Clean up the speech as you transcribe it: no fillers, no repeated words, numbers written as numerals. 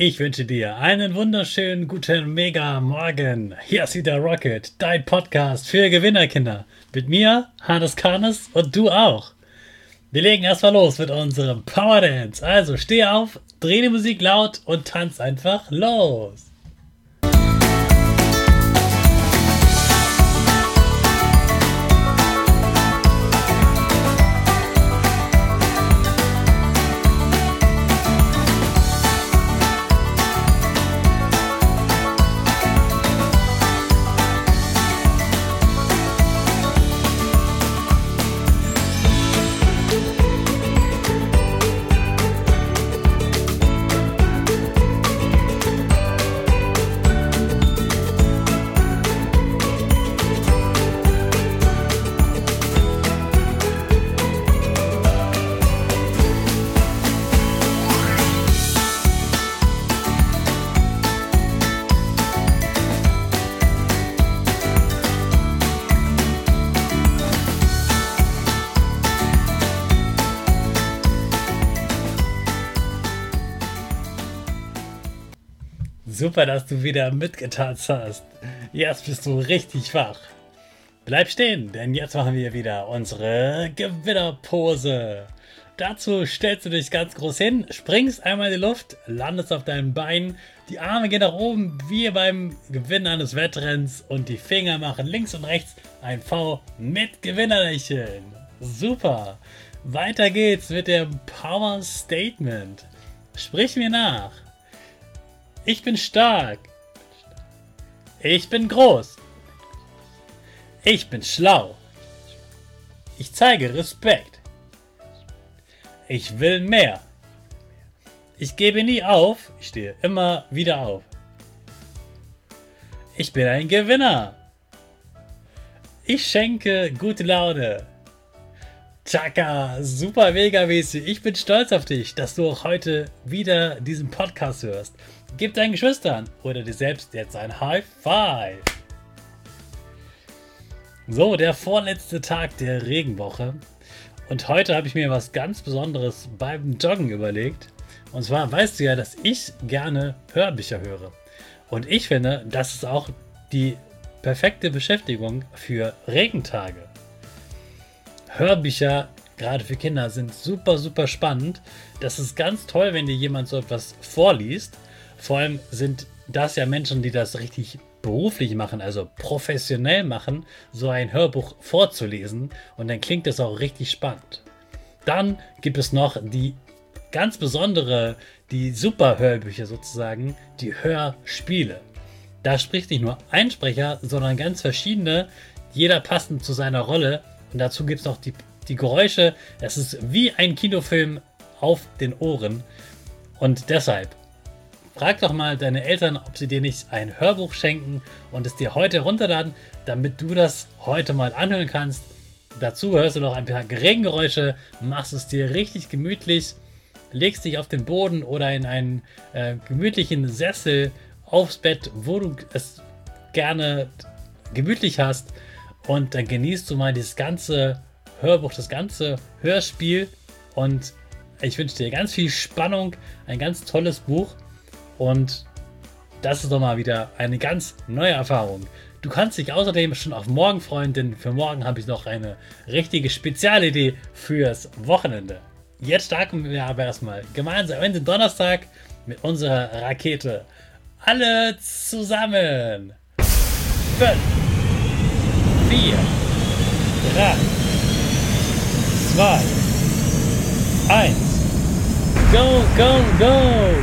Ich wünsche dir einen wunderschönen guten Mega Morgen. Hier ist wieder Rocket, dein Podcast für Gewinnerkinder. Mit mir, Hannes Karnes und du auch. Wir legen erstmal los mit unserem Power Dance. Also steh auf, dreh die Musik laut und tanz einfach los. Super, dass du wieder mitgetanzt hast. Jetzt bist du richtig wach. Bleib stehen, denn jetzt machen wir wieder unsere Gewinnerpose. Dazu stellst du dich ganz groß hin, springst einmal in die Luft, landest auf deinen Beinen, die Arme gehen nach oben wie beim Gewinn eines Wettrenns und die Finger machen links und rechts ein V mit Gewinnerlächeln. Super. Weiter geht's mit dem Power Statement. Sprich mir nach. Ich bin stark. Ich bin groß. Ich bin schlau. Ich zeige Respekt. Ich will mehr. Ich gebe nie auf. Ich stehe immer wieder auf. Ich bin ein Gewinner. Ich schenke gute Laune. Chaka, super mega mäßig. Ich bin stolz auf dich, dass du auch heute wieder diesen Podcast hörst. Gib deinen Geschwistern oder dir selbst jetzt ein High Five. So, der vorletzte Tag der Regenwoche. Und heute habe ich mir was ganz Besonderes beim Joggen überlegt. Und zwar weißt du ja, dass ich gerne Hörbücher höre. Und ich finde, das ist auch die perfekte Beschäftigung für Regentage. Hörbücher, gerade für Kinder, sind super, super spannend. Das ist ganz toll, wenn dir jemand so etwas vorliest. Vor allem sind das ja Menschen, die das richtig beruflich machen, also professionell machen, so ein Hörbuch vorzulesen. Und dann klingt das auch richtig spannend. Dann gibt es noch die ganz besondere, die super Hörbücher sozusagen, die Hörspiele. Da spricht nicht nur ein Sprecher, sondern ganz verschiedene, jeder passend zu seiner Rolle. Und dazu gibt es noch die Geräusche. Es ist wie ein Kinofilm auf den Ohren. Und deshalb, frag doch mal deine Eltern, ob sie dir nicht ein Hörbuch schenken und es dir heute runterladen, damit du das heute mal anhören kannst. Dazu hörst du noch ein paar Regengeräusche, machst es dir richtig gemütlich, legst dich auf den Boden oder in einen gemütlichen Sessel aufs Bett, wo du es gerne gemütlich hast. Und dann genießt du mal das ganze Hörbuch, das ganze Hörspiel. Und ich wünsche dir ganz viel Spannung, ein ganz tolles Buch. Und das ist doch mal wieder eine ganz neue Erfahrung. Du kannst dich außerdem schon auf morgen freuen, denn für morgen habe ich noch eine richtige Spezialidee fürs Wochenende. Jetzt starten wir aber erstmal gemeinsam in den Donnerstag mit unserer Rakete. Alle zusammen. 5, 4, 3, 2, 1. Go, go, go!